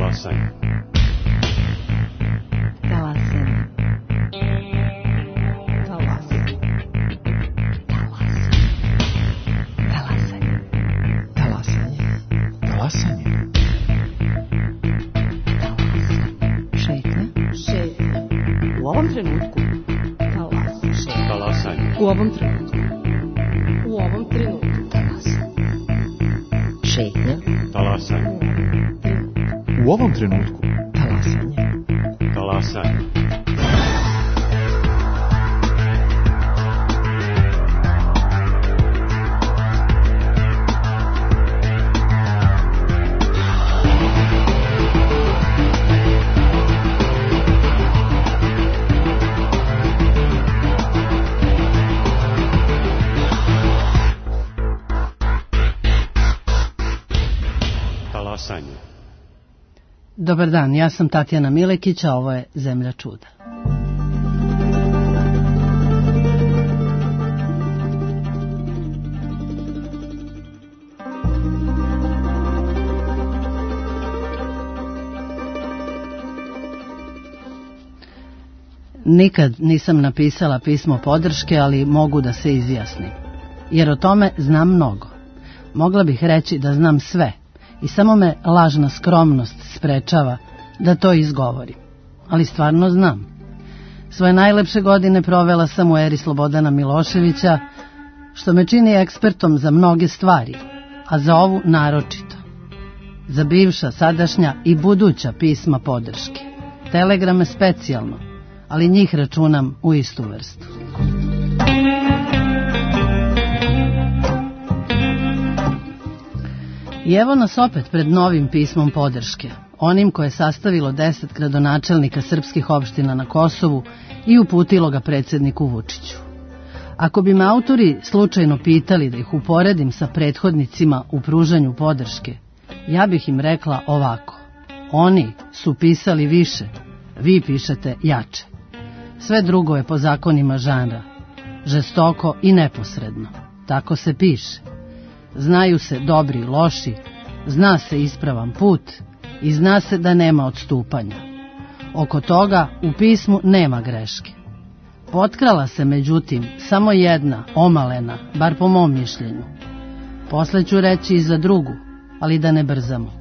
Talasanje. Talasanje. Talasanje. Talasanje. Talasanje. Talasanje. Šetnja. Šetnja. U ovom trenutku. Talasanje. Talasanje. U ovom trenutku. U ovom trenutku. Talasanje. Šetnja. Talasanje. U ovom trenutku. Talasanje. Talasanje. Talasanje. Dobar dan, ja sam Tatjana Milekić, a ovo je Zemlja čuda. Nikad nisam napisala pismo podrške, ali mogu da se izjasnim. Jer o tome znam mnogo. Mogla bih reći da znam sve. I samo me lažna skromnost sprečava da to izgovorim. Ali stvarno znam. Svoje najlepše godine provela sam u eri Slobodana Miloševića, što me čini ekspertom za mnoge stvari, a za ovu naročito. Za bivša, sadašnja i buduća pisma podrške. Telegrame specijalno, ali njih računam u istu vrstu. I evo nas opet pred novim pismom podrške, onim koje je sastavilo 10 gradonačelnika srpskih opština na Kosovu i uputilo ga predsjedniku Vučiću. Ako bi me autori slučajno pitali da ih uporedim sa prethodnicima u pružanju podrške, ja bih im rekla ovako: oni su pisali više, vi pišete jače. Sve drugo je po zakonima žanra, žestoko i neposredno. Tako se piše. Znaju se dobri i loši, zna se ispravan put i zna se da nema odstupanja. Oko toga u pismu nema greške. Potkrala se međutim samo jedna, omalena, bar po mom mišljenju. Posle ću reći i za drugu, ali da ne brzamo.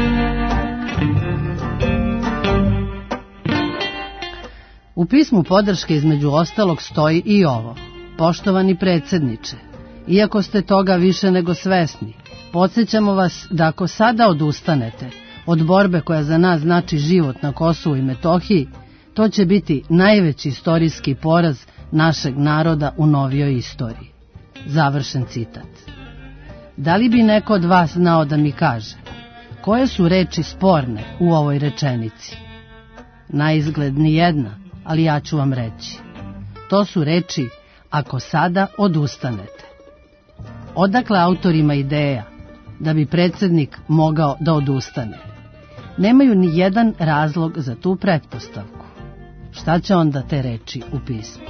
U pismu podrške između ostalog stoji i ovo: poštovani predsjedniče, iako ste toga više nego svesni, podsjećamo vas da ako sada odustanete od borbe koja za nas znači život na Kosovu i Metohiji, to će biti najveći istorijski poraz našeg naroda u novijoj istoriji. Završen citat. Da li bi neko od vas znao da mi kaže koje su reči sporne u ovoj rečenici? Naizgled ni jedna, ali ja ću vam reći. To su reči ako sada odustanete. Odakle autorima ideja da bi predsjednik mogao da odustane? Nemaju ni jedan razlog za tu pretpostavku. Šta će onda te reči u pismu?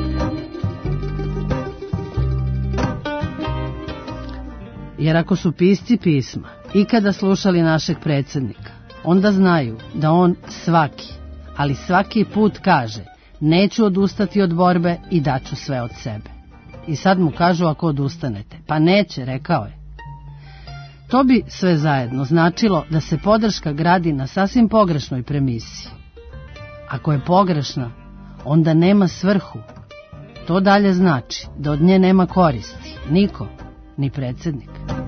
Jer ako su pisci pisma ikada slušali našeg predsjednika, onda znaju da on svaki, ali svaki put kaže: neću odustati od borbe i daću sve od sebe. I sad mu kažu ako odustanete. Pa neće, rekao je. To bi sve zajedno značilo da se podrška gradi na sasvim pogrešnoj premisi. Ako je pogrešna, onda nema svrhu. To dalje znači da od nje nema koristi. Niko, ni predsjednik.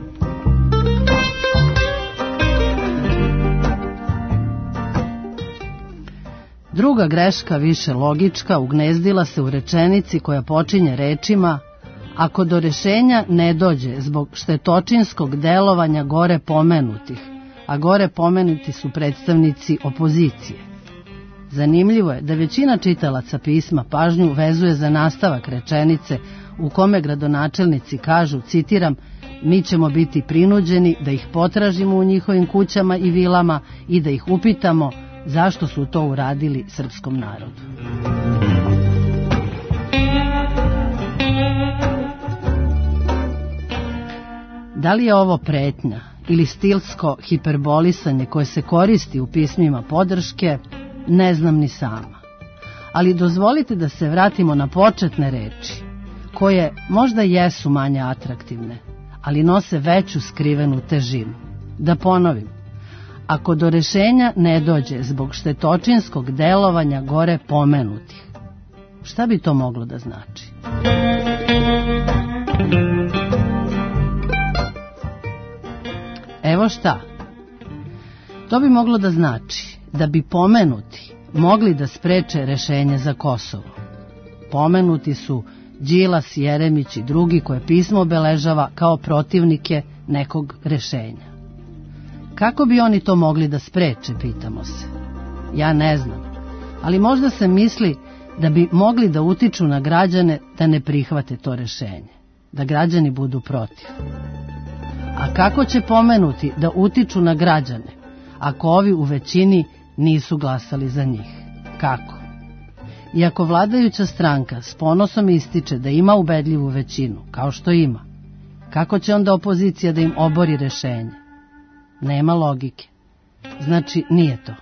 Druga greška, više logička, ugnezdila se u rečenici koja počinje rečima: ako do rešenja ne dođe zbog štetočinskog delovanja gore pomenutih, a gore pomenuti su predstavnici opozicije. Zanimljivo je da većina čitalaca pisma pažnju vezuje za nastavak rečenice u kome gradonačelnici kažu, citiram: mi ćemo biti prinuđeni da ih potražimo u njihovim kućama i vilama i da ih upitamo zašto su to uradili srpskom narodu. Da li je ovo pretnja ili stilsko hiperbolisanje koje se koristi u pismima podrške, ne znam ni sama. Ali dozvolite da se vratimo na početne reči, koje možda jesu manje atraktivne, ali nose veću skrivenu težinu. Da ponovim, ako do rešenja ne dođe zbog štetočinskog delovanja gore pomenutih, šta bi to moglo da znači? Evo šta. To bi moglo da znači da bi pomenuti mogli da spreče rešenje za Kosovo. Pomenuti su Đilas, Jeremić i drugi koje pismo obeležava kao protivnike nekog rešenja. Kako bi oni to mogli da spreče, pitamo se. Ja ne znam, ali možda se misli da bi mogli da utiču na građane da ne prihvate to rešenje, da građani budu protiv. A kako će pomenuti da utiču na građane ako ovi u većini nisu glasali za njih? Kako? Iako vladajuća stranka s ponosom ističe da ima ubedljivu većinu, kao što ima, kako će onda opozicija da im obori rešenje? Nema logike. Znači, nije to.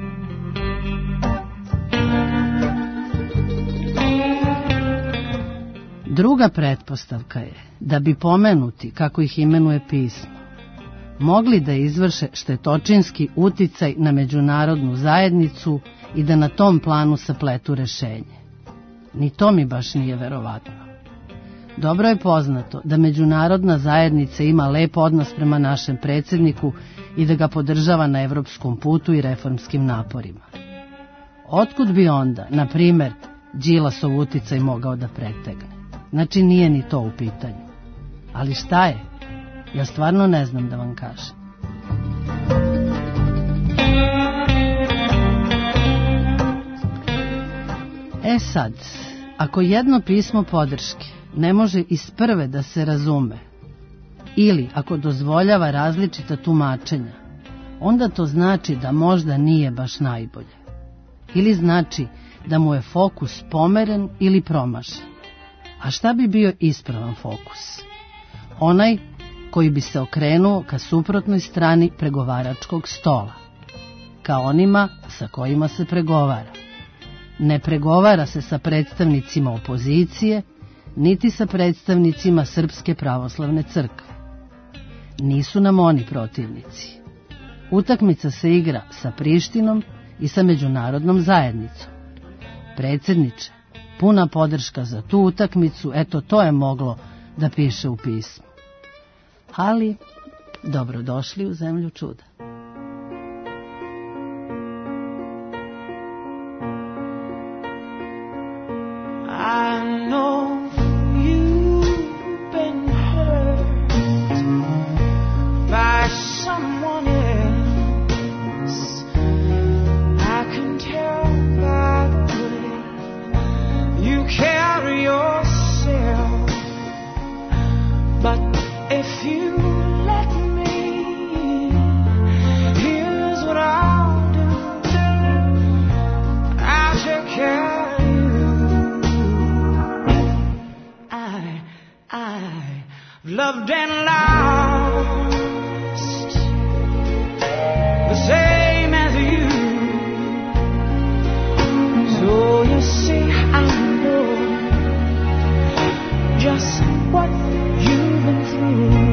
Druga pretpostavka je da bi pomenuti, kako ih imenuje pismo, mogli da izvrše štetočinski uticaj na međunarodnu zajednicu i da na tom planu sapletu rešenje. Ni to mi baš nije verovatno. Dobro je poznato da međunarodna zajednica ima lep odnos prema našem predsjedniku i da ga podržava na evropskom putu i reformskim naporima. Otkud bi onda, na primer, Đilasov uticaj mogao da pretegne? Znači, nije ni to u pitanju. Ali šta je? Ja stvarno ne znam da vam kažem. E sad, ako jedno pismo podrške ne može iz prve da se razume, ili ako dozvoljava različita tumačenja, onda to znači da možda nije baš najbolje. Ili znači da mu je fokus pomeren ili promašen. A šta bi bio ispravan fokus? Onaj koji bi se okrenuo ka suprotnoj strani pregovaračkog stola, ka onima sa kojima se pregovara. Ne pregovara se sa predstavnicima opozicije, niti sa predstavnicima Srpske pravoslavne crkve. Nisu nam oni protivnici. Utakmica se igra sa Prištinom i sa međunarodnom zajednicom. Predsjedniče, puna podrška za tu utakmicu, eto to je moglo da piše u pismu. Ali, dobrodošli u zemlju čuda. Loved and lost, the same as you. So you see, I know just what you've been through.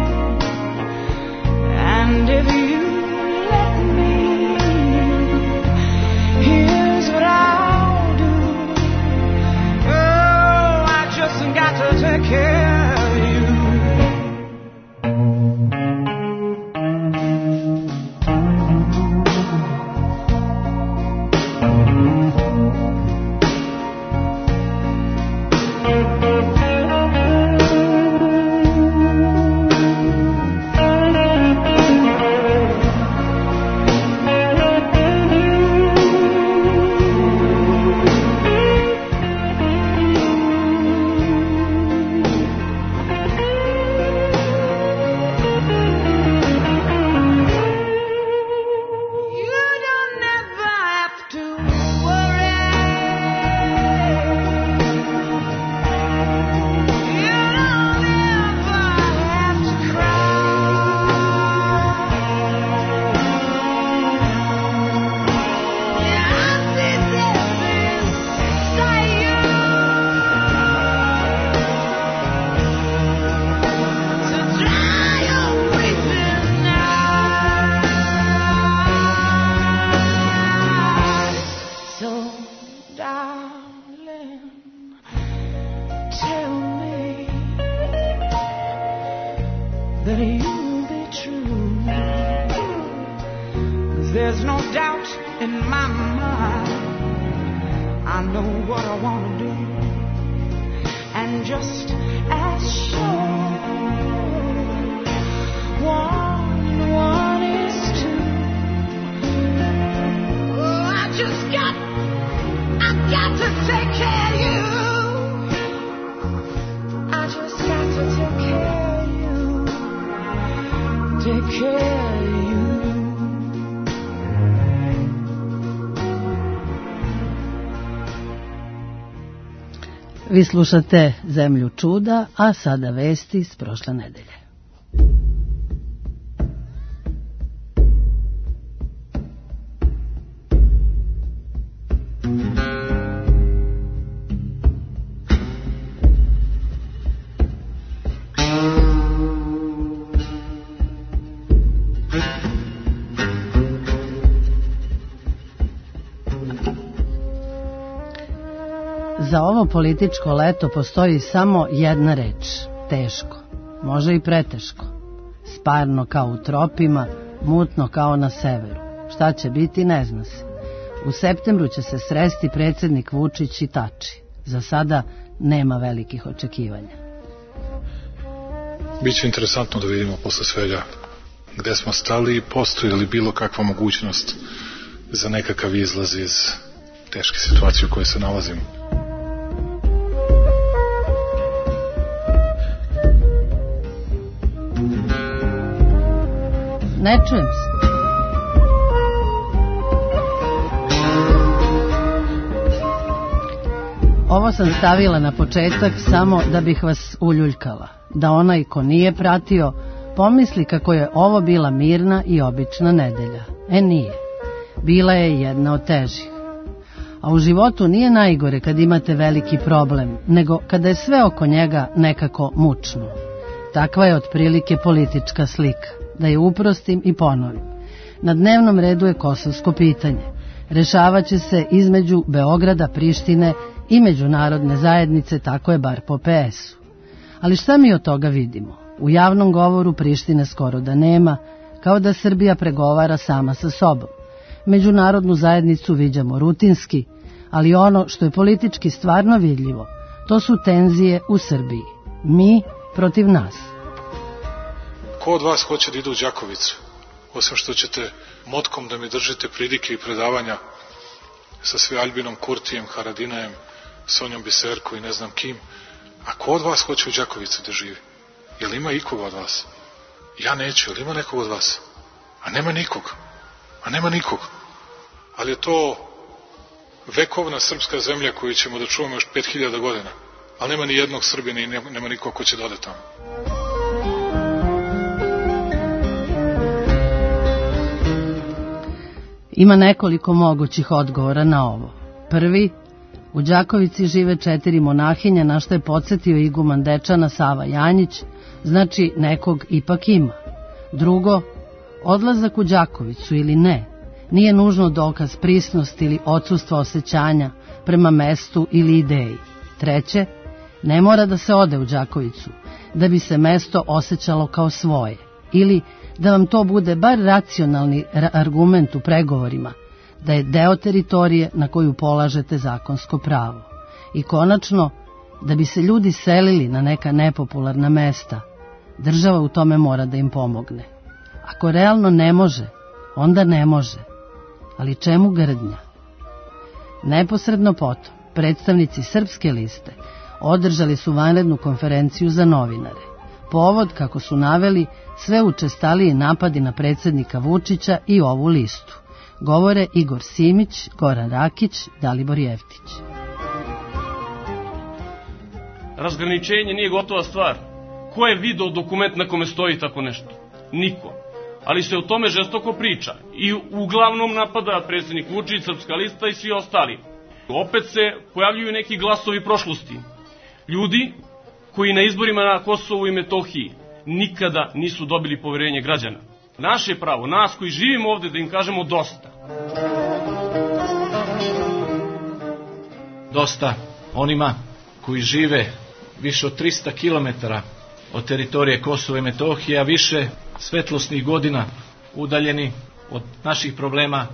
And if you let me, here's what I'll do. Oh, I just got to take care of you. that you'll be true. There's no doubt in my mind, I know what I want to do, and just as sure, one is two. Oh, I've got to take care of you. I just got to take care of you. Take care of you. Vi slušate Zemlju čuda, a sada vesti s prošle nedelje. Za ovo političko leto postoji samo jedna reč, teško, može i preteško, sparno kao u tropima, mutno kao na severu. Šta će biti, ne zna se. U septembru će se sresti predsjednik Vučić i Tači. Za sada nema velikih očekivanja. Biće interesantno da vidimo posle svega gde smo stali i postoji li bilo kakva mogućnost za nekakav izlaz iz teške situacije u kojoj se nalazimo. Ne čujem se. Ovo sam stavila na početak samo da bih vas uljuljkala, da onaj ko nije pratio pomisli kako je ovo bila mirna i obična nedelja. Nije. Bila je jedna od težih. A u životu nije najgore kad imate veliki problem, nego kada je sve oko njega nekako mučno. Takva je otprilike politička slika. Da je uprostim i ponovim. Na dnevnom redu je kosovsko pitanje. Rešavaće se između Beograda, Prištine i međunarodne zajednice, tako je bar po PS-u. Ali šta mi od toga vidimo? U javnom govoru Prištine skoro da nema, kao da Srbija pregovara sama sa sobom. Međunarodnu zajednicu viđamo rutinski, ali ono što je politički stvarno vidljivo, to su tenzije u Srbiji. Mi protiv nas. Ko od vas hoće da ide u Đakovicu? Osim što ćete motkom da mi držite pridike i predavanja sa sve Albinom Kurtijem, Haradinajem, Sonjom Biserko i ne znam kim. A ko od vas hoće u Đakovicu da živi? Jel ima ikoga od vas? Ja neću, jel ima nekog od vas? A nema nikog. Ali je to vekovna srpska zemlja koju ćemo da čuvamo još 5000 godina. Ali nema ni jednog Srbina i nema nikog ko će da ode tamo. Ima nekoliko mogućih odgovora na ovo. Prvi, u Đakovici žive 4 monahinja, na što je podsjetio iguman Dečana Sava Janjić, znači nekog ipak ima. Drugo, odlazak u Đakovicu ili ne, nije nužno dokaz prisnosti ili odsustva osjećanja prema mestu ili ideji. Treće, ne mora da se ode u Đakovicu, da bi se mesto osjećalo kao svoje, ili da vam to bude bar racionalni argument u pregovorima, da je deo teritorije na koju polažete zakonsko pravo. I konačno, da bi se ljudi selili na neka nepopularna mesta, država u tome mora da im pomogne. Ako realno ne može, onda ne može. Ali čemu grdnja? Neposredno potom, predstavnici Srpske liste održali su vanrednu konferenciju za novinare. Povod, kako su naveli, sve učestaliji napadi na predsjednika Vučića i ovu listu. Govore Igor Simić, Goran Rakić, Dalibor Jeftić. Razgraničenje nije gotova stvar. Ko je video dokument na kome stoji tako nešto? Niko. Ali se o tome žestoko priča. I uglavnom napada predsjednik Vučić, Srpska lista i svi ostali. Opet se pojavljuju neki glasovi prošlosti. Ljudi koji na izborima na Kosovu i Metohiji nikada nisu dobili poverenje građana. Naše pravo, nas koji živimo ovde, da im kažemo dosta. Dosta onima koji žive više od 300 kilometara od teritorije Kosova i Metohije, a više svetlosnih godina udaljeni od naših problema.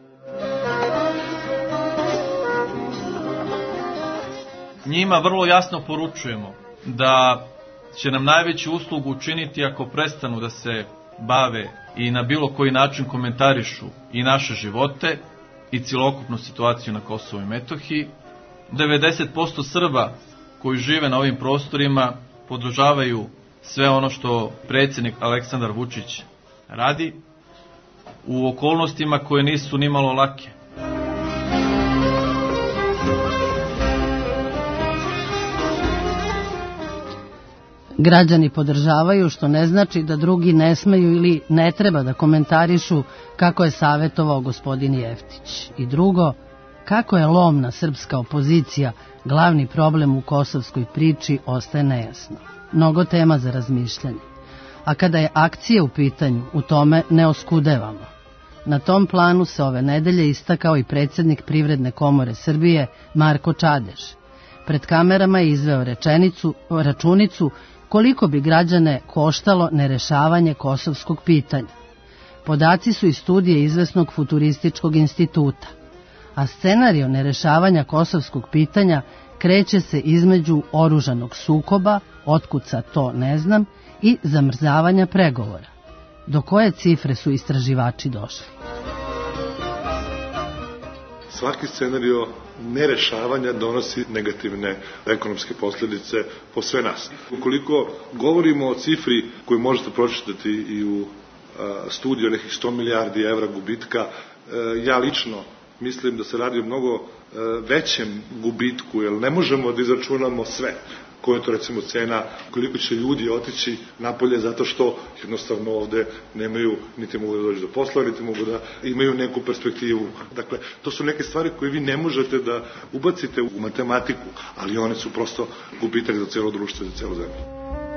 Njima vrlo jasno poručujemo da će nam najveću uslugu učiniti ako prestanu da se bave i na bilo koji način komentarišu i naše živote i celokupnu situaciju na Kosovu i Metohiji. 90% Srba koji žive na ovim prostorima podržavaju sve ono što predsjednik Aleksandar Vučić radi u okolnostima koje nisu nimalo lake. Građani podržavaju, što ne znači da drugi ne smeju ili ne treba da komentarišu kako je savjetovao gospodin Jeftić. I drugo, kako je lomna srpska opozicija glavni problem u kosovskoj priči ostaje nejasno. Mnogo tema za razmišljanje. A kada je akcija u pitanju, u tome ne oskudevamo. Na tom planu se ove nedelje istakao i predsjednik Privredne komore Srbije Marko Čadež. Pred kamerama je izveo računicu koliko bi građane koštalo nerešavanje kosovskog pitanja. Podaci su iz studije izvesnog futurističkog instituta, a scenario nerešavanja kosovskog pitanja kreće se između oružanog sukoba, otkuca to ne znam, i zamrzavanja pregovora. Do koje cifre su istraživači došli? Svaki scenario nerešavanja donosi negativne ekonomske posljedice po sve nas. Ukoliko govorimo o cifri koju možete pročitati i u studiju nekih 100 milijardi evra gubitka, ja lično mislim da se radi o mnogo većem gubitku, jer ne možemo da izračunamo sve. Koja je to recimo cena, koliko će ljudi otići napolje zato što jednostavno ovde nemaju, niti mogu da dođu do posla, niti mogu da imaju neku perspektivu. Dakle, to su neke stvari koje vi ne možete da ubacite u matematiku, ali one su prosto gubitak za cijelo društvo i za cijelu zemlju.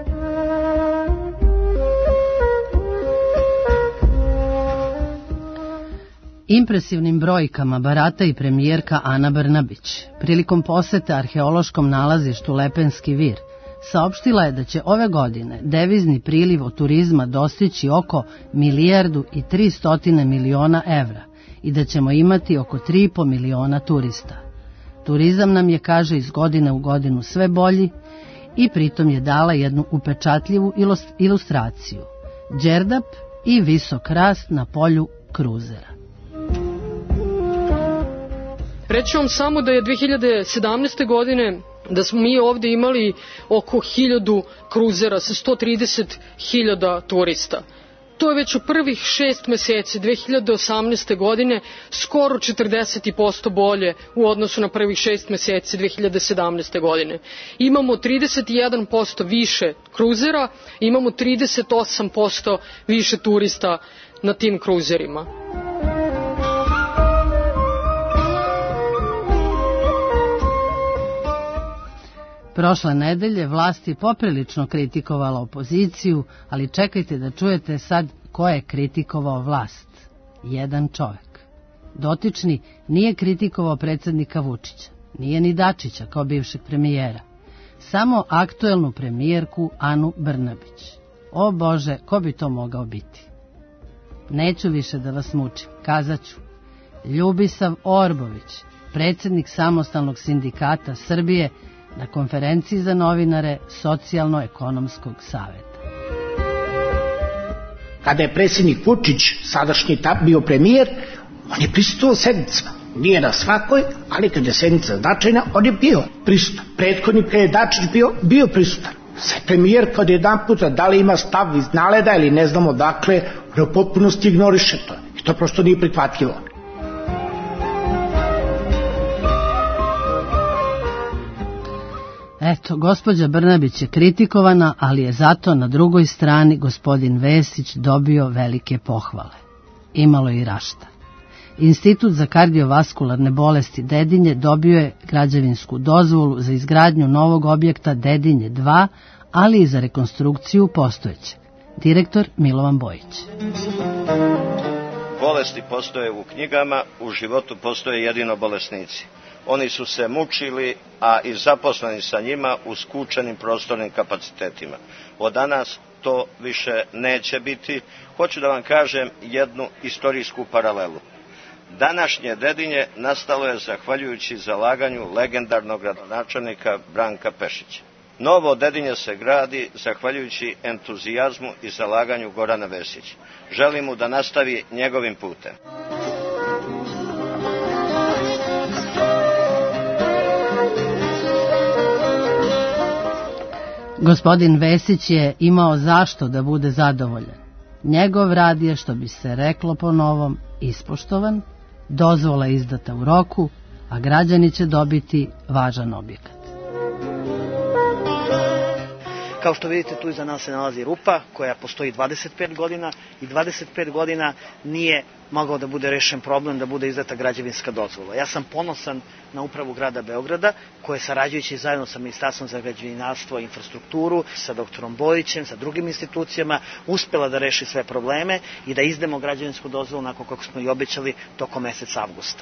Impresivnim brojkama barata i premijerka Ana Brnabić. Prilikom posete arheološkom nalazištu Lepenski vir, saopštila je da će ove godine devizni priliv od turizma dostići oko 1,3 milijarde evra i da ćemo imati oko 3,5 miliona turista. Turizam nam je, kaže, iz godine u godinu sve bolji i pritom je dala jednu upečatljivu ilustraciju. Đerdap i visok rast na polju kruzera. Reći vam samo da je 2017. godine da smo mi ovdje imali oko 1000 kruzera sa 130.000 turista. To je već u prvih 6 meseci 2018. godine skoro 40% bolje u odnosu na prvih 6 meseci 2017. godine. Imamo 31% više kruzera, imamo 38% više turista na tim kruzerima. Prošle nedelje vlast je poprilično kritikovala opoziciju, ali čekajte da čujete sad ko je kritikovao vlast. Jedan čovjek. Dotični nije kritikovao predsjednika Vučića, nije ni Dačića kao bivšeg premijera, samo aktuelnu premijerku Anu Brnabić. O Bože, ko bi to mogao biti? Neću više da vas mučim, kazat ću. Ljubisav Orbović, predsjednik Samostalnog sindikata Srbije, na konferenciji za novinare Socijalno-ekonomskog saveta. Kada je predsjednik Vučić, sadašnji bio premijer, on je prisustvovao sednicama. Nije na svakoj, ali kad je sednica značajna, on je bio prisutan. Prethodnik kad je Dačić bio prisutan. Sve premijer kad jedan puta da li ima stav iz naleda ili ne znamo dakle, u potpunosti ignoriše to. I to prosto nije prihvatljivo. Eto, gospođa Brnabić je kritikovana, ali je zato na drugoj strani gospodin Vesić dobio velike pohvale. Imalo i rašta. Institut za kardiovaskularne bolesti Dedinje dobio je građevinsku dozvolu za izgradnju novog objekta Dedinje 2, ali i za rekonstrukciju postojećeg. Direktor Milovan Bojić. Bolesti postoje u knjigama, u životu postoje jedino bolesnici. Oni su se mučili, a i zaposleni sa njima u skučenim prostornim kapacitetima. Od danas to više neće biti. Hoću da vam kažem jednu istorijsku paralelu. Današnje Dedinje nastalo je zahvaljujući zalaganju legendarnog gradonačelnika Branka Pešića. Novo Dedinje se gradi zahvaljujući entuzijazmu i zalaganju Gorana Vesića. Želim mu da nastavi njegovim putem. Gospodin Vesić je imao zašto da bude zadovoljan. Njegov rad je, što bi se reklo po novom, ispoštovan, dozvola izdata u roku, a građani će dobiti važan objekat. Kao što vidite, tu iza nas se nalazi rupa koja postoji 25 godina i 25 godina nije mogao da bude rešen problem da bude izdata građevinska dozvola. Ja sam ponosan na upravu grada Beograda koja je sarađujući zajedno sa Ministarstvom za građevinarstvo i infrastrukturu, sa doktorom Bojićem, sa drugim institucijama uspela da reši sve probleme i da izdemo građevinsku dozvolu onako kako smo i obećali tokom meseca avgusta.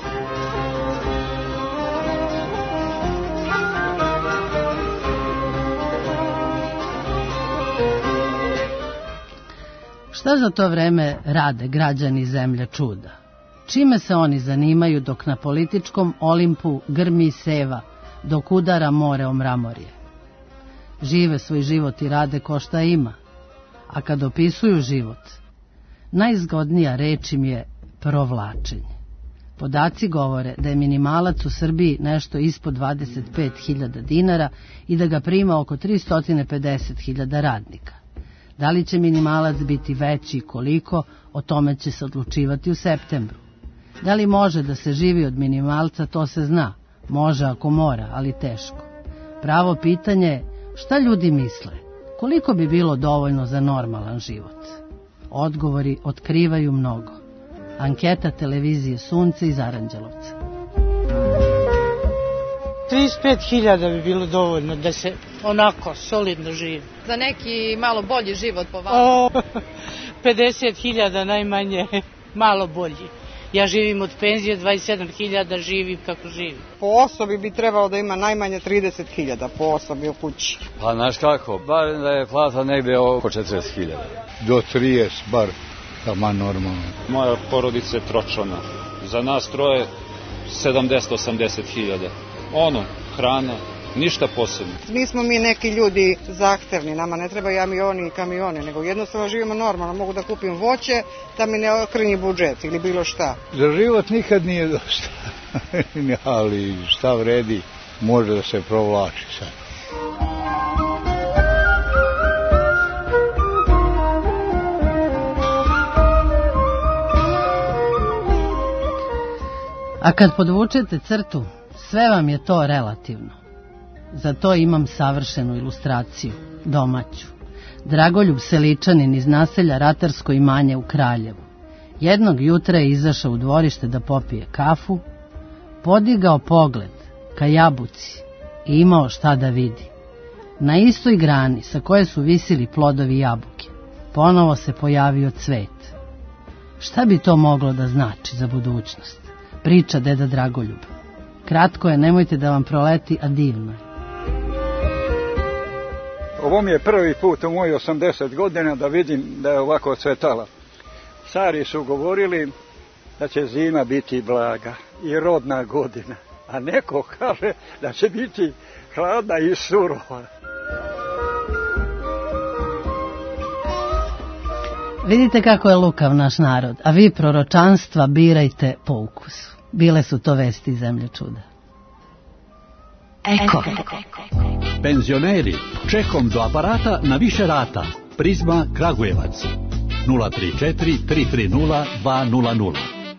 Šta za to vreme rade građani zemlje čuda? Čime se oni zanimaju dok na političkom Olimpu grmi i seva, dok udara more o mramorje? Žive svoj život i rade ko šta ima, a kad opisuju život, najzgodnija reč im je provlačenje. Podaci govore da je minimalac u Srbiji nešto ispod 25.000 dinara i da ga prima oko 350.000 radnika. Da li će minimalac biti veći i koliko, o tome će se odlučivati u septembru. Da li može da se živi od minimalca, to se zna. Može ako mora, ali teško. Pravo pitanje je šta ljudi misle, koliko bi bilo dovoljno za normalan život. Odgovori otkrivaju mnogo. Anketa televizije Sunce iz Aranđelovca. 35.000 bi bilo dovoljno da se onako solidno živi. Za neki malo bolji život po vama? 50.000 najmanje, malo bolji. Ja živim od penzije, 27.000 živim kako živim. Po osobi bi trebalo da ima najmanje 30.000 po osobi u kući. Pa znaš kako, bar da je plata negde oko 40.000. Do 30 bar, tamo normalno. Moja porodica je tročlana. Za nas troje 70-80.000. Hrana, ništa posebno. Nismo mi neki ljudi zahtevni, nama ne treba avioni i kamione, nego jednostavno živimo normalno. Mogu da kupim voće, da mi ne okrnji budžet ili bilo šta. Za život nikad nije dosta, ali šta vredi, može da se provlači sad. A kad podvučete crtu, sve vam je to relativno. Za to imam savršenu ilustraciju, domaću. Dragoljub Seličanin iz naselja Ratarsko imanje u Kraljevu. Jednog jutra je izašao u dvorište da popije kafu, podigao pogled ka jabuci i imao šta da vidi. Na istoj grani sa koje su visili plodovi jabuke, ponovo se pojavio cvet. Šta bi to moglo da znači za budućnost? Priča deda Dragoljub. Kratko je, nemojte da vam proleti, a divno je. Ovo mi je prvi put u mojih 80 godina da vidim da je ovako cvetala. Stari su govorili da će zima biti blaga i rodna godina, a neko kaže da će biti hladna i surova. Vidite kako je lukav naš narod, a vi proročanstva birajte po ukusu. Bile su to vesti iz zemlje čuda. Eko. Penzioneri, čekom do aparata na više rata. Prizma Kragujevac. 034 330 200.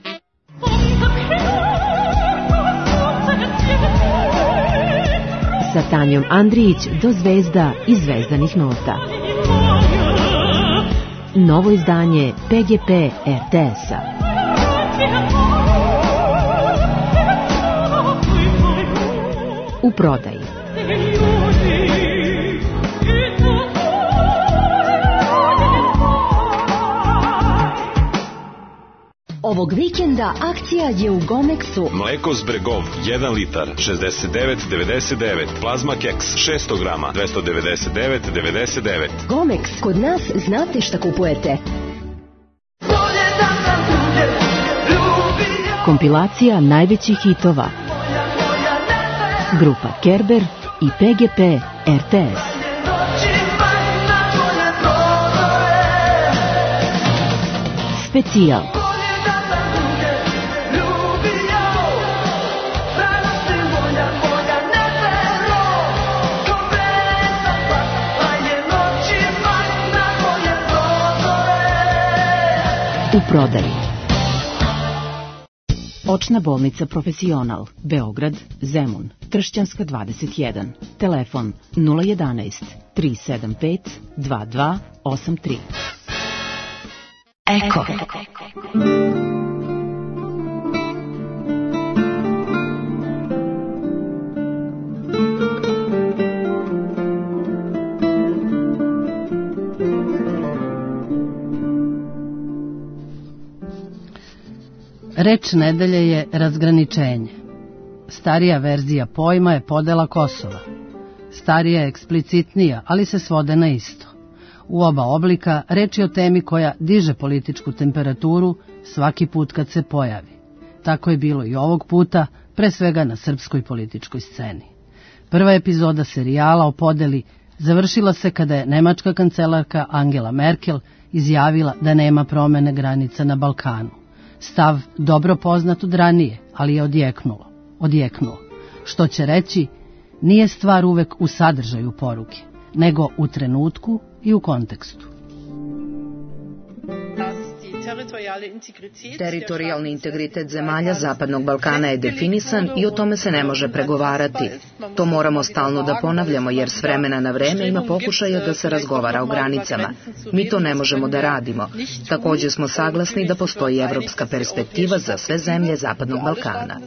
Sa Tanjom Andrijić do zvezda i zvezdanih nota. Novo izdanje PGP RTS-a. U prodaji. Ovog vikenda akcija je u Gomexu. Mleko Zbregov 1 litar 69,99. Plazma keks 600 grama 299,99. Gomex, kod nas znate šta kupujete. Kompilacija najvećih hitova. Grupa Kerber i PGP RTS. Specijal. U prodaji. Očna bolnica Profesional, Beograd, Zemun, Tršćanska 21. Telefon 011 375 2283. Eko. Reč nedelje je razgraničenje. Starija verzija pojma je podela Kosova. Starija je eksplicitnija, ali se svode na isto. U oba oblika reč je o temi koja diže političku temperaturu svaki put kad se pojavi. Tako je bilo i ovog puta, pre svega na srpskoj političkoj sceni. Prva epizoda serijala o podeli završila se kada je nemačka kancelarka Angela Merkel izjavila da nema promene granica na Balkanu. Stav dobro poznat od ranije, ali je odjeknuo. Što će reći, nije stvar uvek u sadržaju poruke, nego u trenutku i u kontekstu. Teritorijalni integritet zemalja Zapadnog Balkana je definisan i o tome se ne može pregovarati. To moramo stalno da ponavljamo jer s vremena na vreme ima pokušaja da se razgovara o granicama. Mi to ne možemo da radimo. Također smo saglasni da postoji evropska perspektiva za sve zemlje Zapadnog Balkana.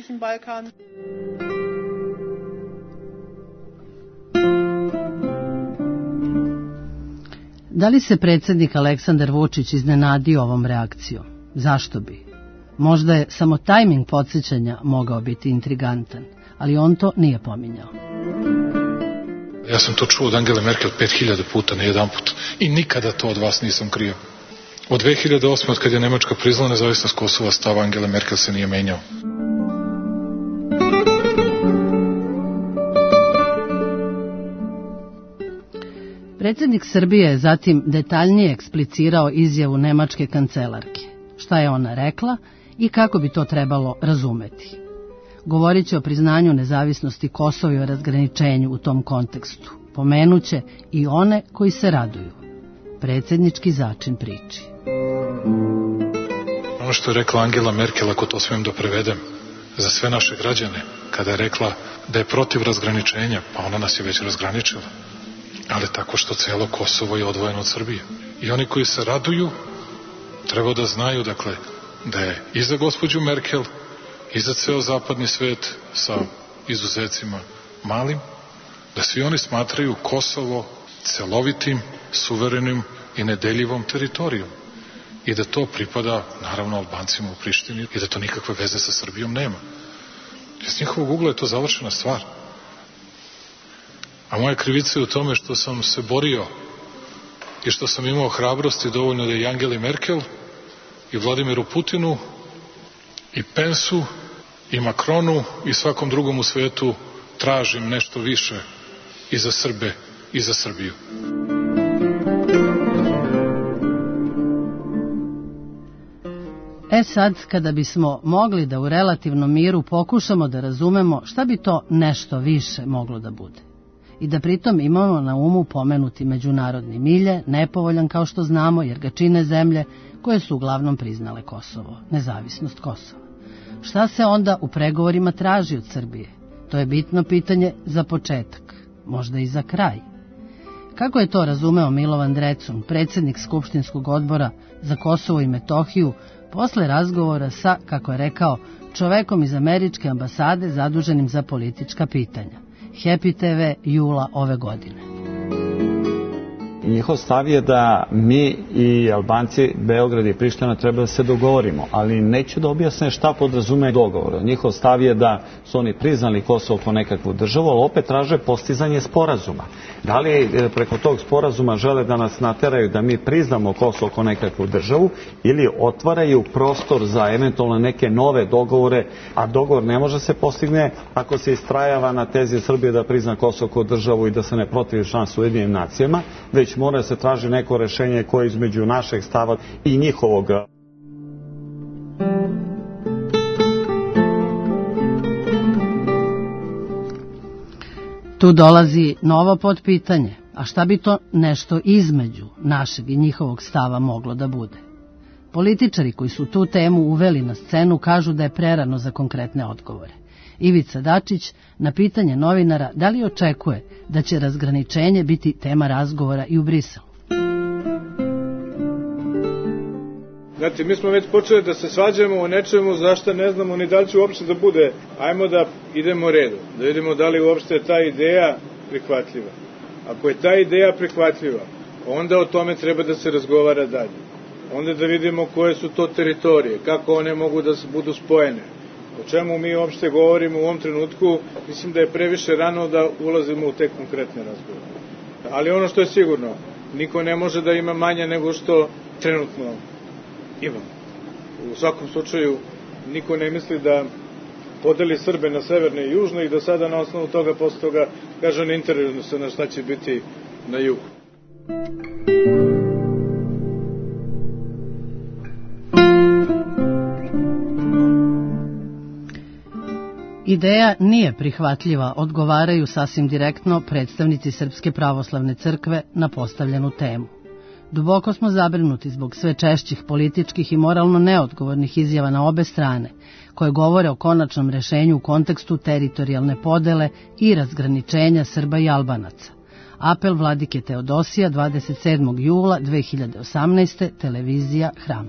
Da li se predsjednik Aleksandar Vučić iznenadio ovom reakcijom? Zašto bi? Možda je samo tajming podsjećanja mogao biti intrigantan, ali on to nije pominjao. Ja sam to čuo od Angele Merkel 5000 puta, ne jedan put. I nikada to od vas nisam krio. Od 2008. od kad je Nemačka priznala nezavisnost Kosova, stav Angele Merkel se nije menjao. Predsjednik Srbije je zatim detaljnije eksplicirao izjavu nemačke kancelarke. Šta je ona rekla i kako bi to trebalo razumeti. Govorit će o priznanju nezavisnosti Kosova i o razgraničenju u tom kontekstu. Pomenuće i one koji se raduju. Predsjednički začin priči. Ono što je rekla Angela Merkel, ako to smijem da prevedem, za sve naše građane, kada je rekla da je protiv razgraničenja, pa ona nas je već razgraničila. Ali tako što celo Kosovo je odvojeno od Srbije. I oni koji se raduju treba da znaju, dakle, da je i za gospođu Merkel i za ceo zapadni svet sa izuzecima malim, da svi oni smatraju Kosovo celovitim, suverenim i nedeljivom teritorijom i da to pripada naravno Albancima u Prištini i da to nikakve veze sa Srbijom nema. S njihovog ugla je to završena stvar. A moja krivica je u tome što sam se borio i što sam imao hrabrosti dovoljno da i Angeli Merkel i Vladimiru Putinu i Pensu i Makronu i svakom drugom u svetu tražim nešto više i za Srbe i za Srbiju. Sad, kada bismo mogli da u relativnom miru pokušamo da razumemo šta bi to nešto više moglo da bude. I da pritom imamo na umu pomenuti međunarodni milje, nepovoljan kao što znamo jer ga čine zemlje koje su uglavnom priznale Kosovo, nezavisnost Kosova. Šta se onda u pregovorima traži od Srbije? To je bitno pitanje za početak, možda i za kraj. Kako je to razumeo Milovan Drecun, predsjednik Skupštinskog odbora za Kosovo i Metohiju, posle razgovora sa, kako je rekao, čovekom iz američke ambasade zaduženim za politička pitanja? Happy TV, jula ove godine. I njihov stav je da mi i Albanci, Beograd i Priština treba da se dogovorimo, ali neću da objasne šta podrazume dogovor. Njihov stav je da su oni priznali Kosovo kao nekakvu državu, ali opet traže postizanje sporazuma. Da li preko tog sporazuma žele da nas nateraju da mi priznamo Kosovo kao nekakvu državu ili otvaraju prostor za eventualno neke nove dogovore, a dogovor ne može se postigne ako se istrajava na tezi Srbije da prizna Kosovo kao državu i da se ne protivi članstvu u Ujedinjenim nacijama, već mora se traži neko rešenje koje između našeg stava i njihovog. Tu dolazi novo potpitanje, a šta bi to nešto između našeg i njihovog stava moglo da bude? Političari koji su tu temu uveli na scenu kažu da je prerano za konkretne odgovore. Ivica Dačić na pitanje novinara da li očekuje da će razgraničenje biti tema razgovora i u Briselu. Znate, mi smo već počeli da se svađamo o nečemu zašto ne znamo ni da li će uopšte da bude. Ajmo da idemo redu, da vidimo da li uopšte je ta ideja prihvatljiva. Ako je ta ideja prihvatljiva, onda o tome treba da se razgovara dalje. Onda da vidimo koje su to teritorije, kako one mogu da budu spojene. O čemu mi uopšte govorimo u ovom trenutku, mislim da je previše rano da ulazimo u te konkretne razgovore. Ali ono što je sigurno, niko ne može da ima manje nego što trenutno imamo. U svakom slučaju, niko ne misli da podeli Srbe na severne i južne i da sada na osnovu toga, posle toga, kaže ne interesuje se na šta će biti na jugu. Ideja nije prihvatljiva, odgovaraju sasvim direktno predstavnici Srpske pravoslavne crkve na postavljenu temu. Duboko smo zabrinuti zbog sve češćih političkih i moralno neodgovornih izjava na obe strane, koje govore o konačnom rešenju u kontekstu teritorijalne podele i razgraničenja Srba i Albanaca. Apel vladike Teodosija 27. jula 2018. televizija Hram.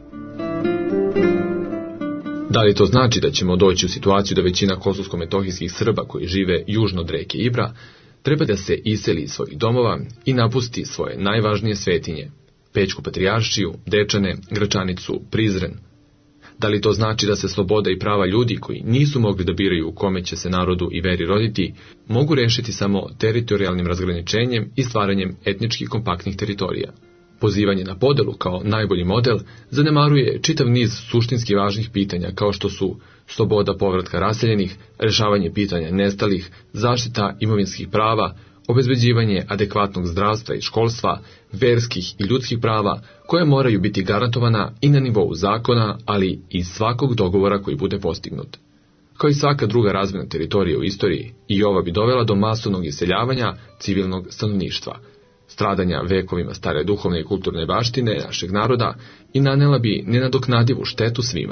Da li to znači da ćemo doći u situaciju da većina kosovsko-metohijskih Srba koji žive južno od reke Ibra treba da se iseli iz svojih domova i napusti svoje najvažnije svetinje, Pećku patrijaršiju, Dečane, Gračanicu, Prizren? Da li to znači da se sloboda i prava ljudi koji nisu mogli da biraju u kome će se narodu i veri roditi, mogu rešiti samo teritorijalnim razgraničenjem i stvaranjem etničkih kompaktnih teritorija? Pozivanje na podelu kao najbolji model zanemaruje čitav niz suštinski važnih pitanja kao što su sloboda povratka raseljenih, rešavanje pitanja nestalih, zaštita imovinskih prava, obezbeđivanje adekvatnog zdravstva i školstva, verskih i ljudskih prava koje moraju biti garantovana i na nivou zakona, ali i svakog dogovora koji bude postignut. Kao i svaka druga razmena teritorija u istoriji, i ova bi dovela do masovnog iseljavanja civilnog stanovništva, stradanja vekovima stare duhovne i kulturne baštine našeg naroda i nanela bi nenadoknadivu štetu svima.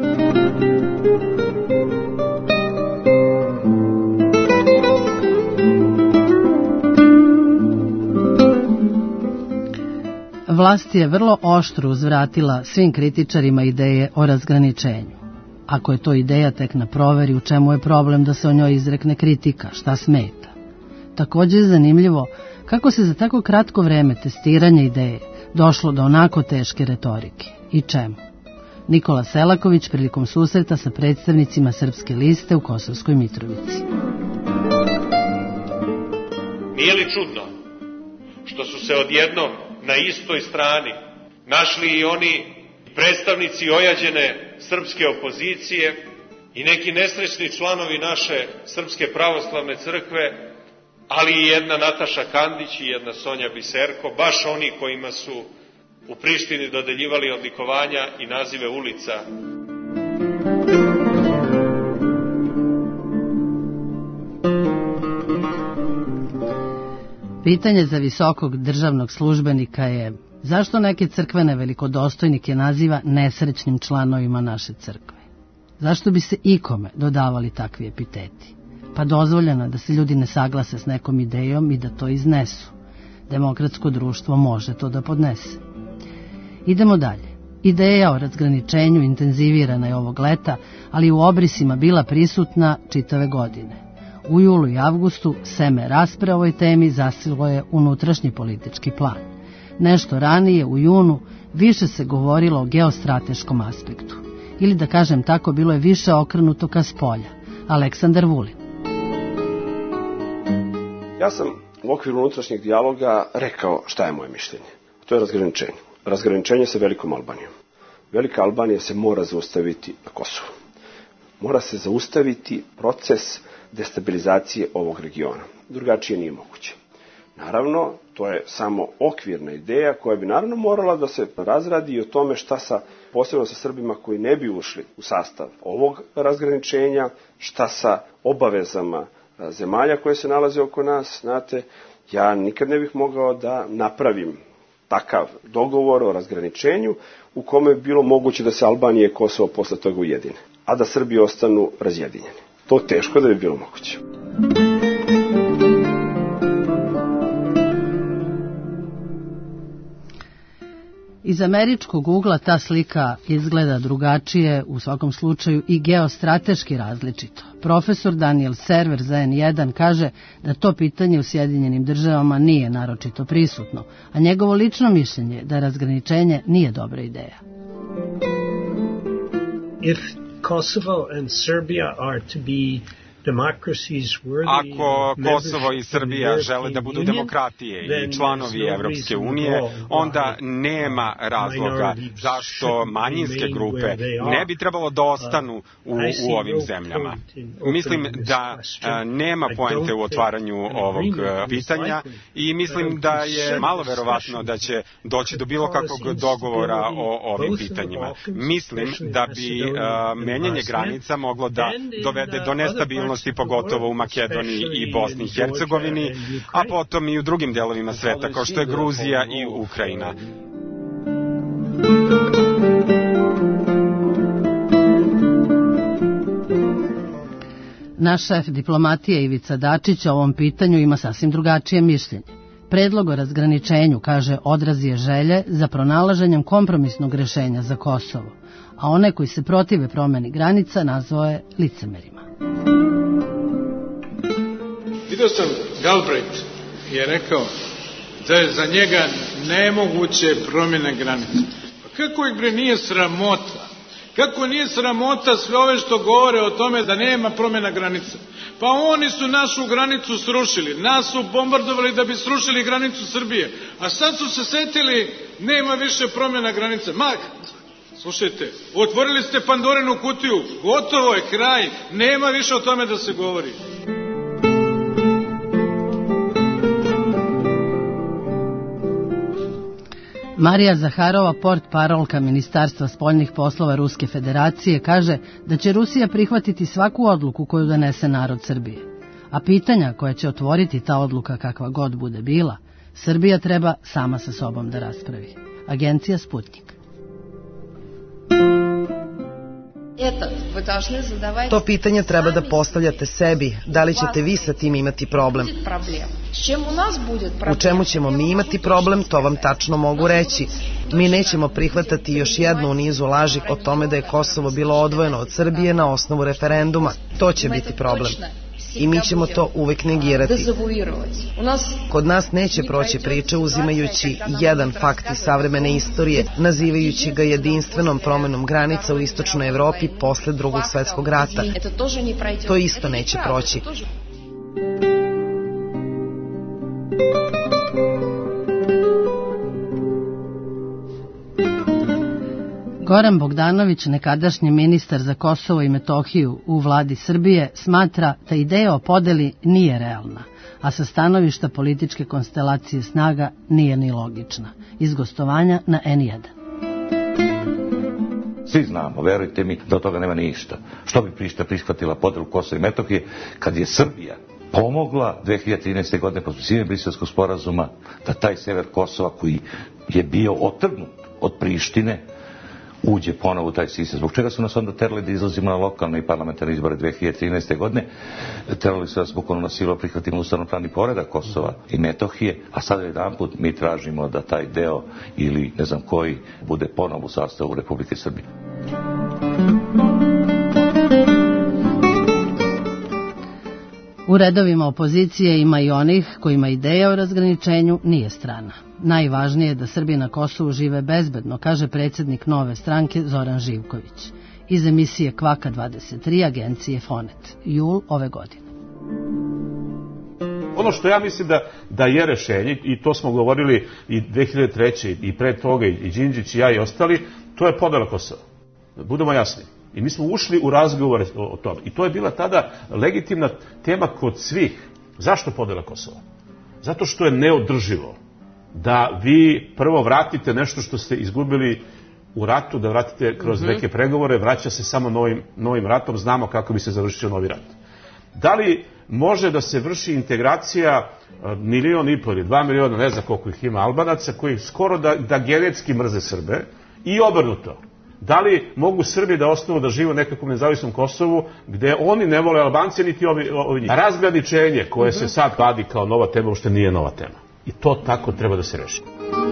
Vlast je vrlo oštro uzvratila svim kritičarima ideje o razgraničenju. Ako je to ideja tek na proveri, u čemu je problem da se o njoj izrekne kritika, šta smeta? Također je zanimljivo kako se za tako kratko vreme testiranja ideje došlo do onako teške retorike. I čemu? Nikola Selaković prilikom susreta sa predstavnicima Srpske liste u Kosovskoj Mitrovici. Nije li čudno što su se odjednom na istoj strani našli i oni predstavnici ojađene srpske opozicije i neki nesrećni članovi naše Srpske pravoslavne crkve, ali i jedna Nataša Kandić i jedna Sonja Biserko, baš oni kojima su u Prištini dodeljivali odlikovanja i nazive ulica. Pitanje za visokog državnog službenika je zašto neke crkvene velikodostojnike naziva nesrećnim članovima naše crkve? Zašto bi se ikome dodavali takvi epiteti? Pa dozvoljeno da se ljudi ne saglase s nekom idejom i da to iznesu. Demokratsko društvo može to da podnese. Idemo dalje. Ideja o razgraničenju intenzivirana je ovog leta, ali u obrisima bila prisutna čitave godine. U julu i avgustu seme rasprave o ovoj temi zasilo je unutrašnji politički plan. Nešto ranije, u junu, više se govorilo o geostrateškom aspektu. Ili da kažem tako, bilo je više okrenuto ka spolja. Aleksandar Vulin. Ja sam u okviru unutrašnjeg dijaloga rekao šta je moje mišljenje. To je razgraničenje. Razgraničenje sa Velikom Albanijom. Velika Albanija se mora zaustaviti na Kosovu. Mora se zaustaviti proces destabilizacije ovog regiona. Drugačije nije moguće. Naravno, to je samo okvirna ideja koja bi naravno morala da se razradi i o tome šta posebno sa Srbima koji ne bi ušli u sastav ovog razgraničenja, šta sa obavezama zemalja koje se nalaze oko nas. Znate, ja nikad ne bih mogao da napravim takav dogovor o razgraničenju u kome bi bilo moguće da se Albanija i Kosovo posle toga ujedine, a da Srbi ostanu razjedinjeni. To teško da bi bilo moguće. Iz američkog ugla ta slika izgleda drugačije, u svakom slučaju i geostrateški različito. Profesor Daniel Server za N1 kaže da to pitanje u Sjedinjenim Državama nije naročito prisutno, a njegovo lično mišljenje je da razgraničenje nije dobra ideja. If Kosovo and Serbia are to be Ako Kosovo i Srbija žele da budu demokratije i članovi Evropske unije, onda nema razloga zašto manjinske grupe ne bi trebalo da ostanu u ovim zemljama. Mislim da nema poente u otvaranju ovog pitanja i mislim da je malo verovatno da će doći do bilo kakvog dogovora o ovim pitanjima. Mislim da bi menjanje granica moglo da dovede do nestabilnosti, pogotovo u Makedoniji i Bosni i Hercegovini, a potom i u drugim delovima sveta, kao što je Gruzija i Ukrajina. Naš šef diplomatije Ivica Dačić o ovom pitanju ima sasvim drugačije mišljenje. Predlog o razgraničenju, kaže, odraz je želje za pronalaženjem kompromisnog rešenja za Kosovo, a one koji se protive promeni granica nazvao je licemerima. Vidio sam Galbraith je rekao da je za njega nemoguće promjene granice. Pa kako ih bre nije sramota? Kako nije sramota sve ove što govore o tome da nema promjena granica? Pa oni su našu granicu srušili, nas su bombardovali da bi srušili granicu Srbije, a sad su se setili nema više promjena granice. Slušajte, otvorili ste Pandorinu kutiju, gotovo je, kraj, nema više o tome da se govori. Marija Zaharova, portparolka Ministarstva spoljnih poslova Ruske federacije, kaže da će Rusija prihvatiti svaku odluku koju donese narod Srbije. A pitanja koja će otvoriti ta odluka, kakva god bude bila, Srbija treba sama sa sobom da raspravi. Agencija Sputnik. To pitanje treba da postavljate sebi. Da li ćete vi sa tim imati problem? U čemu ćemo mi imati problem, to vam tačno mogu reći. Mi nećemo prihvatati još jednu u nizu laži o tome da je Kosovo bilo odvojeno od Srbije na osnovu referenduma. To će biti problem. I mi ćemo to uvek negirati. Kod nas neće proći priče uzimajući jedan fakt iz savremene istorije, nazivajući ga jedinstvenom promenom granica u istočnoj Evropi posle Drugog svetskog rata. To isto neće proći. Goran Bogdanović, nekadašnji ministar za Kosovo i Metohiju u vladi Srbije, smatra da ideja o podeli nije realna, a sa stanovišta političke konstelacije snaga nije ni logična. Iz gostovanja na N1. Svi znamo, verujte mi, da od toga nema ništa. Što bi Priština prihvatila podelu Kosova i Metohije kad je Srbija pomogla 2013. godine potpisivanjem Briselskog sporazuma da taj sever Kosova koji je bio otrgnut od Prištine uđe ponovo u taj sistem. Zbog čega su nas onda terali da izlazimo na lokalne i parlamentarne izbore 2013. godine? Terali su nas bukvalno na silu prihvatimo ustavnopravni poredak Kosova i Metohije, a sada jedanput mi tražimo da taj deo ili ne znam koji bude ponovo u sastavu Republike Srbije. U redovima opozicije ima i onih kojima ideja o razgraničenju nije strana. Najvažnije je da Srbi na Kosovu žive bezbedno, kaže predsjednik Nove stranke Zoran Živković. Iz emisije Kvaka 23 agencije Fonet. Jul ove godine. Ono što ja mislim da je rešenje, i to smo govorili i 2003. i pre toga, i Đinđić i ja i ostali, to je podela Kosova. Budemo jasni. I mi smo ušli u razgovore o tome. I to je bila tada legitimna tema kod svih. Zašto podela Kosova? Zato što je neodrživo da vi prvo vratite nešto što ste izgubili u ratu, da vratite kroz neke pregovore, vraća se samo novim ratom, znamo kako bi se završio novi rat. Da li može da se vrši integracija 1,5 miliona ili 2 miliona, ne znam koliko ih ima Albanaca, koji skoro da genetski mrze Srbe i obrnuto? Da li mogu Srbi da ostanu da žive u nekakvom nezavisnom Kosovu gde oni ne vole Albance niti ovi njih? Razgraničenje koje se sad vadi kao nova tema uopšte nije nova tema. I to tako treba da se reši.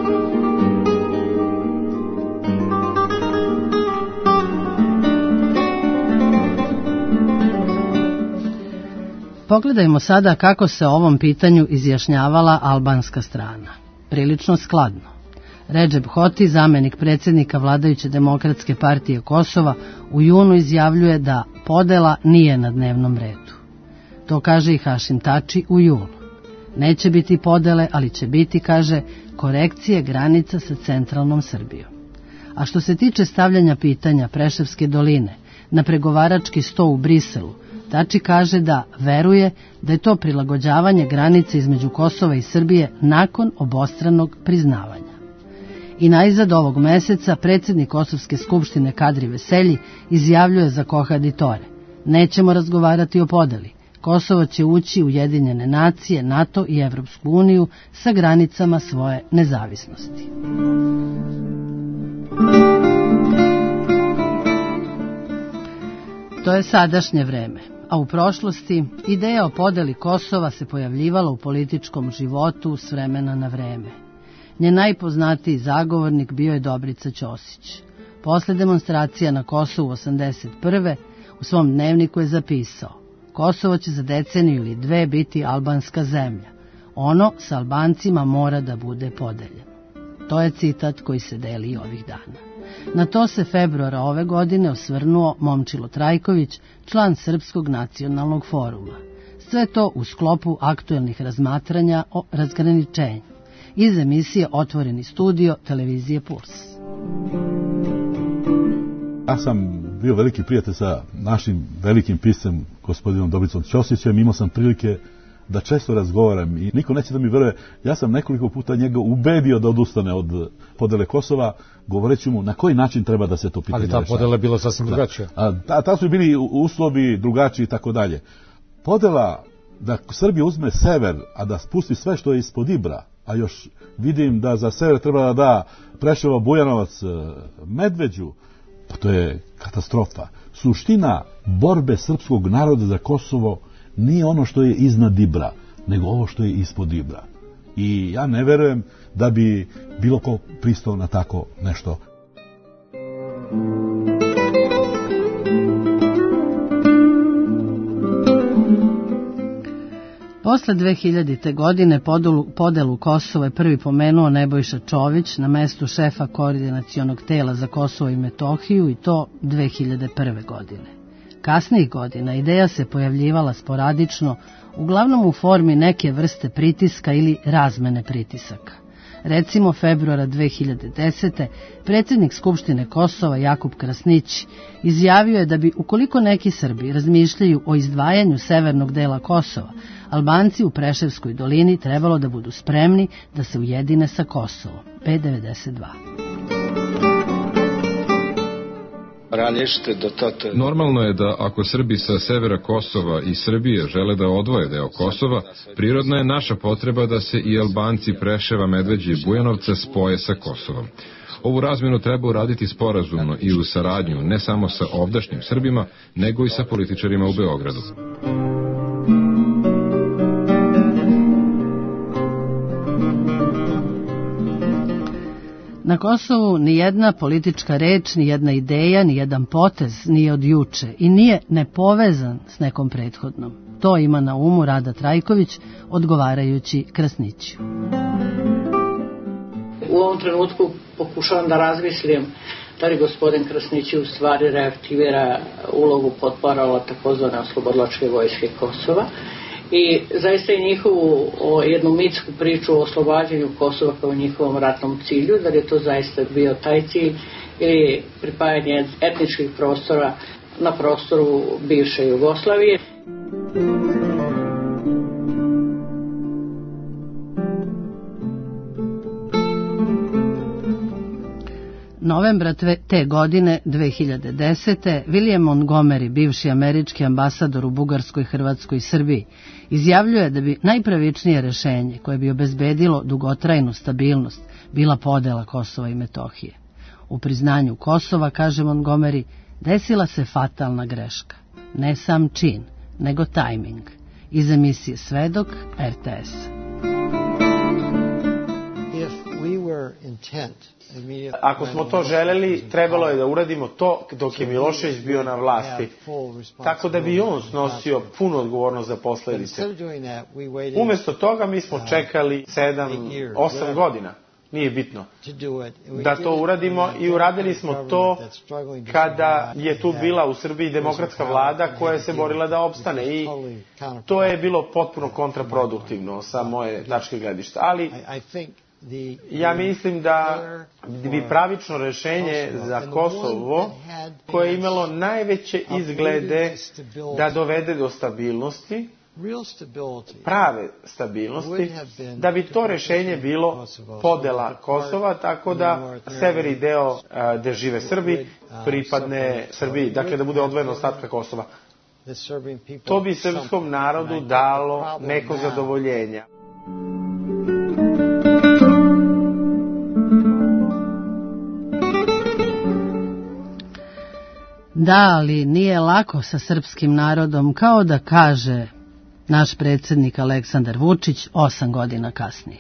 Pogledajmo sada kako se o ovom pitanju izjašnjavala albanska strana. Prilično skladno. Redžep Hoti, zamenik predsjednika vladajuće Demokratske partije Kosova, u junu izjavljuje da podela nije na dnevnom redu. To kaže i Hašim Tači u julu. Neće biti podele, ali će biti, kaže, korekcije granica sa centralnom Srbijom. A što se tiče stavljanja pitanja Preševske doline na pregovarački sto u Briselu, Tači kaže da veruje da je to prilagođavanje granice između Kosova i Srbije nakon obostranog priznavanja. I najzad ovog meseca predsjednik Kosovske skupštine Kadri Veselji izjavljuje za Kohaditore: nećemo razgovarati o podeli. Kosovo će ući u Ujedinjene nacije, NATO i Evropsku uniju sa granicama svoje nezavisnosti. To je sadašnje vreme, a u prošlosti ideja o podeli Kosova se pojavljivala u političkom životu s vremena na vreme. Njen najpoznatiji zagovornik bio je Dobrica Ćosić. Posle demonstracija na Kosovu 1981. u svom dnevniku je zapisao: Kosovo će za deceniju ili dve biti albanska zemlja. Ono sa Albancima mora da bude podeljeno. To je citat koji se deli ovih dana. Na to se februara ove godine osvrnuo Momčilo Trajković, član Srpskog nacionalnog foruma. Sve to u sklopu aktuelnih razmatranja o razgraničenju. Iz emisije Otvoreni studio televizije Puls. Ja sam bio veliki prijatelj sa našim velikim piscem, gospodinom Dobricom Ćosićem. Imao sam prilike da često razgovaram i niko neće da mi veruje. Ja sam nekoliko puta njega ubedio da odustane od podele Kosova, govoreći mu na koji način treba da se to pitanje rešava. Ali ta podela je bila sasvim drugačija. Ta su bili uslovi drugačiji i tako dalje. Podela da Srbija uzme sever, a da spusti sve što je ispod Ibra, a još vidim da za sever treba da da Preševo, Bujanovac, Medveđu, pa to je katastrofa. Suština borbe srpskog naroda za Kosovo nije ono što je iznad Ibra, nego ovo što je ispod Ibra. I ja ne verujem da bi bilo ko pristao na tako nešto. Posle 2000. godine podelu Kosova je prvi pomenuo Nebojša Čović na mestu šefa koordinacionog tela za Kosovo i Metohiju, i to 2001. godine. Kasnijih godina ideja se pojavljivala sporadično, uglavnom u formi neke vrste pritiska ili razmene pritisaka. Recimo, februara 2010. predsjednik Skupštine Kosova Jakub Krasnić izjavio je da bi, ukoliko neki Srbi razmišljaju o izdvajanju severnog dela Kosova, Albanci u Preševskoj dolini trebalo da budu spremni da se ujedine sa Kosovom. P92. Normalno je da ako Srbi sa severa Kosova i Srbije žele da odvoje deo Kosova, prirodna je naša potreba da se i Albanci Preševa, Medveđe i Bujanovca spoje sa Kosovom. Ovu razmjenu treba uraditi sporazumno i u saradnju ne samo sa ovdašnjim Srbima, nego i sa političarima u Beogradu. Na Kosovu nijedna politička reč, nijedna ideja, nijedan potez nije od juče i nije nepovezan s nekom prethodnom. to ima na umu Rada Trajković, odgovarajući Krasniću. U ovom trenutku pokušavam da razmislim da li gospodin Krasnić u stvari reaktivira ulogu potporala takozvane oslobodilačke vojske Kosova i zaista i njihovu jednu mitsku priču o oslobađanju Kosova kao njihovom ratnom cilju, da li je to zaista bio taj cilj ili pripajanje etničkih prostora na prostoru bivše Jugoslavije. Novembra te godine, 2010. William Montgomery, bivši američki ambasador u Bugarskoj, Hrvatskoj i Srbiji, izjavljuje da bi najpravičnije rešenje koje bi obezbedilo dugotrajnu stabilnost bila podela Kosova i Metohije. U priznanju Kosova, kaže Montgomery, desila se fatalna greška. Ne sam čin, nego tajming. Iz emisije Svedok, RTS. Ako smo to želeli, trebalo je da uradimo to dok je Milošević bio na vlasti, tako da bi on snosio punu odgovornost za posledice. Umesto toga mi smo čekali 7-8 godina, nije bitno, da to uradimo i uradili smo to kada je tu bila u Srbiji demokratska vlada koja se borila da opstane i to je bilo potpuno kontraproduktivno sa moje tačke gledišta, ali ja mislim da bi pravično rešenje za Kosovo, koje je imalo najveće izglede da dovede do stabilnosti, prave stabilnosti, da bi to rešenje bilo podela Kosova, tako da severi deo gde žive Srbi pripadne Srbiji, dakle da bude odvojeno ostatka Kosova. To bi srpskom narodu dalo neko zadovoljenja. Da, ali nije lako sa srpskim narodom, kao da kaže naš predsjednik Aleksandar Vučić 8 godina kasnije.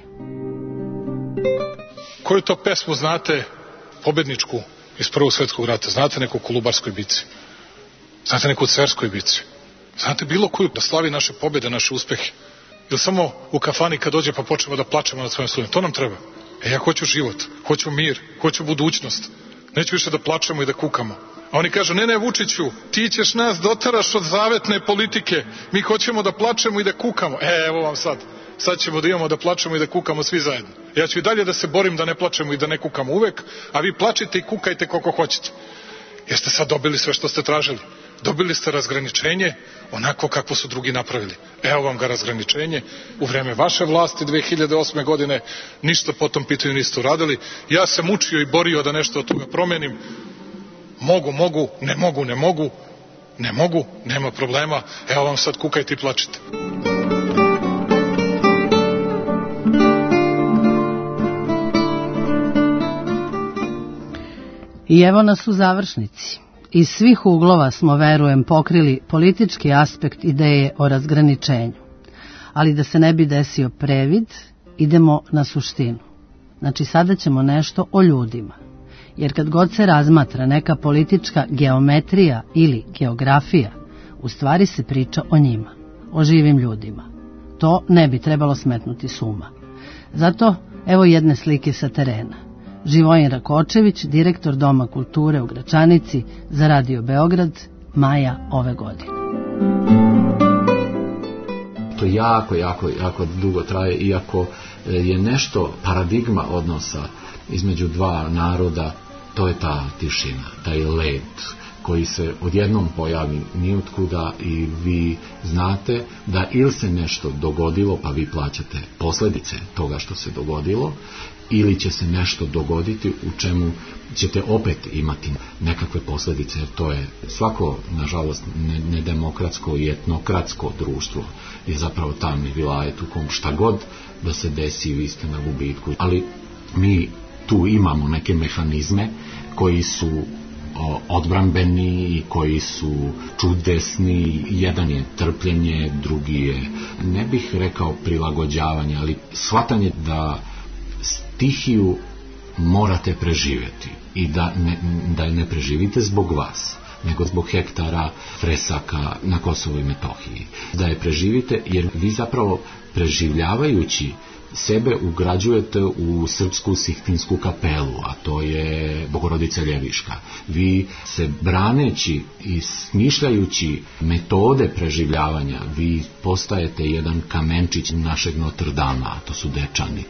Koju to pesmu znate, pobedničku iz Prvog svjetskog rata? Znate neku u Kolubarskoj bici? Znate neku u Cerskoj bici? Znate bilo koju da slavi naše pobjede, naše uspehe? Ili samo u kafani kad dođe pa počnemo da plačemo nad svojim sudbinama? To nam treba. Ja hoću život, hoću mir, hoću budućnost. Neću više da plačemo i da kukamo. A oni kažu, ne Vučiću, ti ćeš nas dotaraš od zavetne politike, mi hoćemo da plačemo i da kukamo. Evo vam sad ćemo da imamo da plačemo i da kukamo svi zajedno. Ja ću i dalje da se borim da ne plačemo i da ne kukamo uvek, a vi plačite i kukajte koliko hoćete. Jer ste sad dobili sve što ste tražili. Dobili ste razgraničenje onako kako su drugi napravili. Evo vam ga razgraničenje. U vreme vaše vlasti 2008. godine ništa po tom pitanju niste uradili. Ja sam mučio i borio da nešto od toga promenim. Mogu, ne mogu, nema problema, evo vam sad kukajte i plačite. I evo nas u završnici. Iz svih uglova smo, verujem, pokrili politički aspekt ideje o razgraničenju. Ali da se ne bi desio previd, idemo na suštinu. Znači, sada ćemo nešto o ljudima. Jer kad god se razmatra neka politička geometrija ili geografija, u stvari se priča o njima, o živim ljudima. To ne bi trebalo smetnuti s uma. Zato, evo jedne slike sa terena. Živojin Rakočević, direktor Doma kulture u Gračanici, za Radio Beograd, maja ove godine. To jako dugo traje, iako je nešto paradigma odnosa između dva naroda, to je ta tišina, taj led koji se odjednom pojavi nijotkuda i vi znate da ili se nešto dogodilo pa vi plaćate posljedice toga što se dogodilo, ili će se nešto dogoditi u čemu ćete opet imati nekakve posljedice, jer to je svako, nažalost, nedemokratsko i etnokratsko društvo je zapravo tamni vilajet u kom šta god da se desi vi ste na gubitku. Ali mi tu imamo neke mehanizme koji su odbrambeni i koji su čudesni. Jedan je trpljenje, drugi je, ne bih rekao prilagođavanje, ali shvatanje da stihiju morate preživjeti i da ne preživite zbog vas, nego zbog hektara fresaka na Kosovu i Metohiji. Da je preživite, jer vi zapravo preživljavajući sebe ugrađujete u srpsku Sihtinsku kapelu, a to je Bogorodica Ljeviška. Vi se braneći i smišljajući metode preživljavanja, vi postajete jedan kamenčić našeg Notre Dama, a to su Dečani.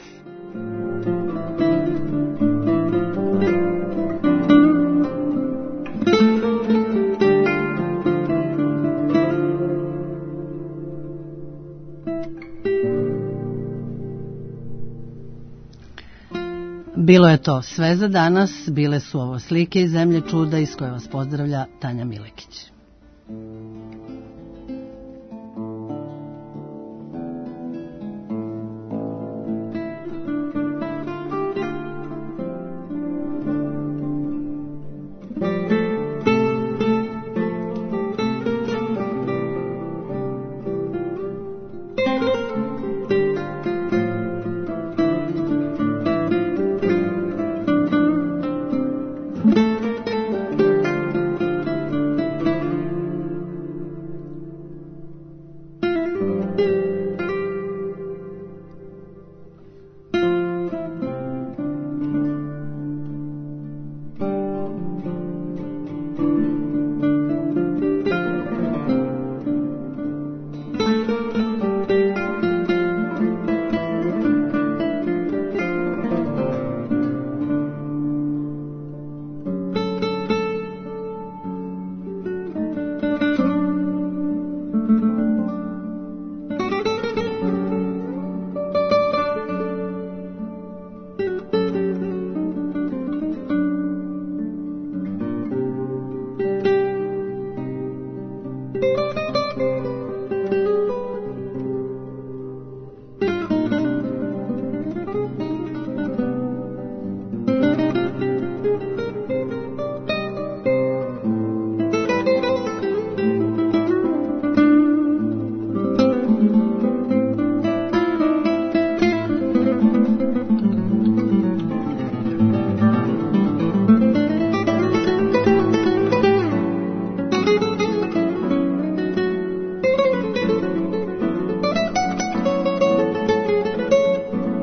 Bilo je to sve za danas, bile su ovo slike iz Zemlje čuda iz koje vas pozdravlja Tanja Milekić.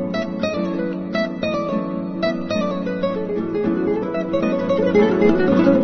Thank you.